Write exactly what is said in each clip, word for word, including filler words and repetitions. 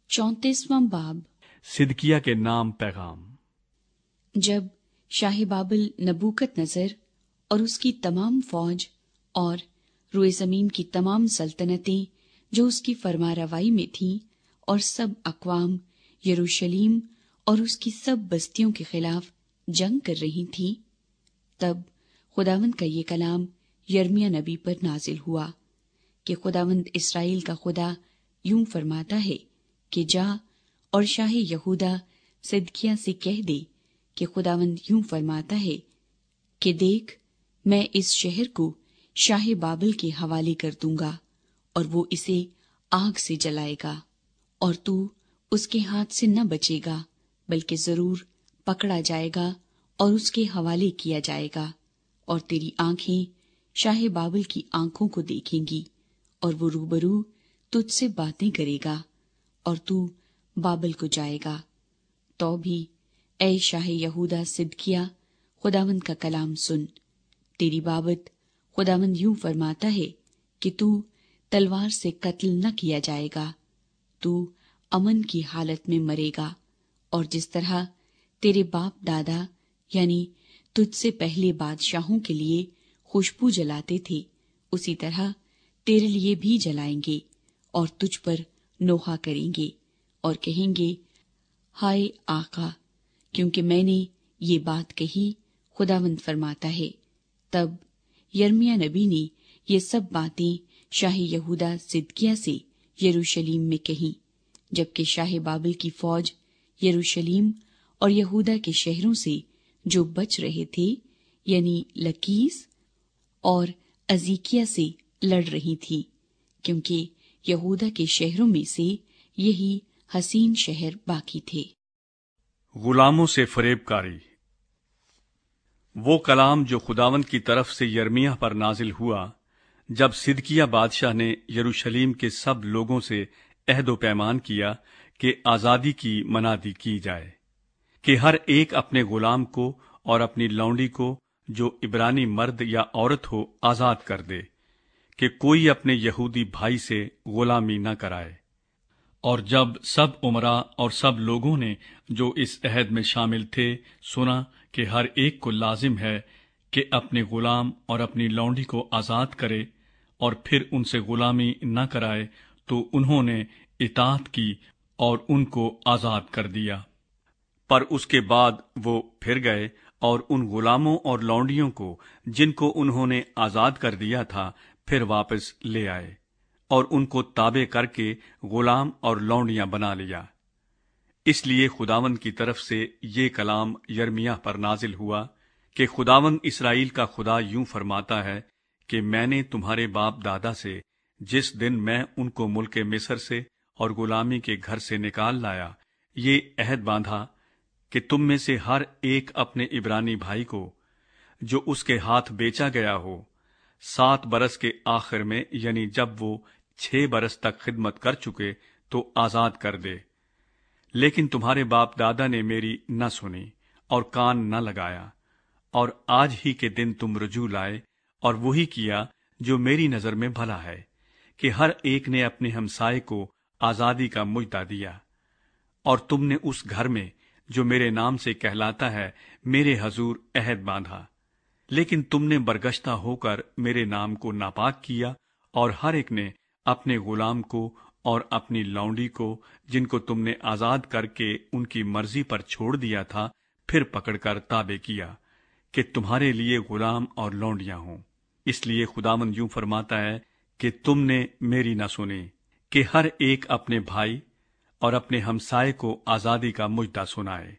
चौंतीसवां बाब। सिदकिया के नाम पैगाम। जब शाह बाबिल नबूकत नजर और उसकी तमाम फौज और रुए जमीन की तमाम सल्तनतें जो उसकी फरमारवाई में थीं और सब अक़वाम यरूशलेम और उसकी सब बस्तियों के खिलाफ जंग कर रही थीं, तब खुदावंद का ये कलाम यर्मिया नबी पर नाजिल हुआ कि खुदावंद इस्राएल का खुदा यूं फरमाता है कि जा और शाह यहूदा सिदकिया से कह दे कि खुदावंद यूं फरमाता है कि देख, मैं इस शहर को शाह बाबिल के हवाले कर दूंगा और वो इसे आग से जलाएगा, और तू उसके हाथ से न बचेगा, बल्कि जरूर पकड़ा जाएगा और उसके हवाले किया जाएगा। और तेरी आंखें शाह बाबिल की आंखों को देखेंगी और वो रूबरू तुझसे बातें करेगा और तू बाबिल को जाएगा। तो भी ऐ शाह यहूदा सिदकिया, खुदावंद का कलाम सुन। तेरी बाबत खुदावंद यूं फरमाता है कि तू तलवार से कत्ल न किया जाएगा, तू अमन की हालत में मरेगा, और जिस तरह तेरे बाप दादा यानी तुझसे पहले बादशाहों के लिए खुशबू जलाते थे, उसी तरह तेरे लिए भी जलाएंगे और तुझ पर नोहा करेंगे और कहेंगे, हाय आका, क्योंकि मैंने ये बात कही, खुदावंद फरमाता है। तब यर्मिया नबी ने ये सब बातें शाह यहूदा सिदकिया से यरूशलेम में कहीं, जबकि शाह बाबिल की फौज यरूशलेम और यहूदा के शहरों से जो बच रहे थे यानी लकीस और अजीकिया से लड़ रही थी, क्योंकि यहूदा के शहरों में से यही हसीन शहर बाकी थे। गुलामों से फरेबकारी। वो कलाम जो खुदावंद की तरफ से यर्मिया पर नाजिल हुआ, जब सिदकिया बादशाह ने यरूशलेम के सब लोगों से अहद व पैमान किया कि आजादी की मनादी की जाए, कि हर एक अपने गुलाम को और अपनी लौंडी को जो इब्रानी मर्द या औरत हो आजाद कर दे, कि कोई अपने यहूदी भाई से गुलामी न कराए। और जब सब उमरा और सब लोगों ने जो इस अहद में शामिल थे सुना कि हर एक को लाजिम है कि अपने गुलाम और अपनी लौंडी को आजाद करे और फिर उनसे गुलामी न कराए, तो उन्होंने इताअत की और उनको आजाद कर दिया। पर उसके बाद वो फिर गए और उन गुलामों और लौंडियों को जिनको उन्होंने आजाद कर दिया था फिर वापस ले आए और उनको ताबे करके गुलाम और लौंडियां बना लिया। इसलिए खुदावंद की तरफ से ये कलाम यर्मिया पर नाजिल हुआ कि खुदावंद इस्राएल का खुदा यूं फरमाता है कि मैंने तुम्हारे बाप दादा से जिस दिन मैं उनको मुल्क मिस्र से और गुलामी के घर से निकाल लाया, ये अहद बांधा कि तुम में से हर एक अपने इब्रानी भाई को जो उसके हाथ बेचा गया हो, सात बरस के आखिर में यानी जब वो छह बरस तक खिदमत कर चुके, तो आजाद कर दे। लेकिन तुम्हारे बाप दादा ने मेरी न सुनी और कान न लगाया, और आज ही के दिन तुम रुजू लाए और वही किया जो मेरी नजर में भला है, कि हर एक ने अपने हमसाये को आजादी का मुजदा दिया। और तुमने उस घर में जो मेरे नाम से कहलाता है मेरे हजूर अहद बांधा, लेकिन तुमने बरगश्ता होकर मेरे नाम को नापाक किया और हर एक ने अपने गुलाम को और अपनी लौंडी को जिनको तुमने आजाद करके उनकी मर्जी पर छोड़ दिया था फिर पकड़कर ताबे किया कि तुम्हारे लिए गुलाम और लौंडियां हों। इसलिए खुदावंद यूं फरमाता है कि तुमने मेरी न सुनी कि हर एक अपने भाई और अपने हमसाये को आजादी का मुजदा सुनाए।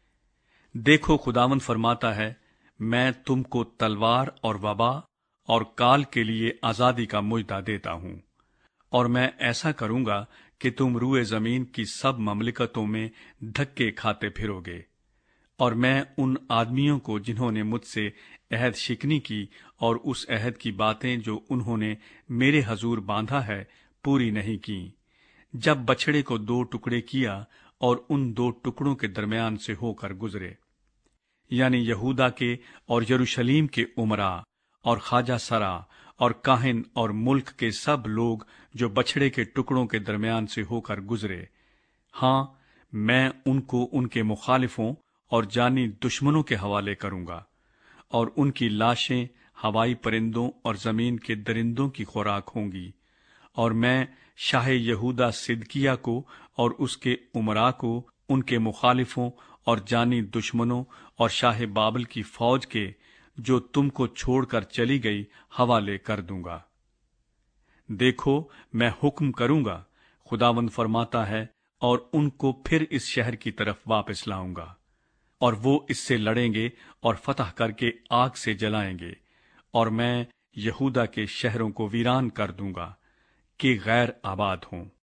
देखो, खुदावंद फरमाता है, मैं तुमको तलवार और वबा और काल के लिए आजादी का मुजदा देता हूं, और मैं ऐसा करूंगा कि तुम रूए जमीन की सब ममलिकतों में धक्के खाते फिरोगे। और मैं उन आदमियों को जिन्होंने मुझसे अहद शिकनी की और उस अहद की बातें जो उन्होंने मेरे हजूर बांधा है पूरी नहीं की, जब बछड़े को दो टुकड़े किया और उन दो टुकड़ों के दरमियान से होकर गुजरे, यानी यहूदा के और यरूशलेम के उमरा और ख्वाजा सरा और काहिन और मुल्क के सब लोग जो बछड़े के टुकड़ों के दरमियान से होकर गुजरे, ہاں، میں ان کو ان کے مخالفوں اور جانی دشمنوں کے حوالے کروں گا، اور ان کی لاشیں ہوائی پرندوں اور زمین کے درندوں کی خوراک ہوں گی، اور میں شاہ یہودا صدقیہ کو اور اس کے امراء کو ان کے مخالفوں اور جانی دشمنوں اور شاہ بابل کی فوج کے جو تم کو چھوڑ کر چلی گئی حوالے کر دوں گا۔ دیکھو، میں حکم کروں گا، خداوند فرماتا ہے، اور ان کو پھر اس شہر کی طرف واپس لاؤں گا، اور وہ اس سے لڑیں گے اور فتح کر کے آگ سے جلائیں گے، اور میں یہودا کے شہروں کو ویران کر دوں گا کہ غیر آباد ہوں۔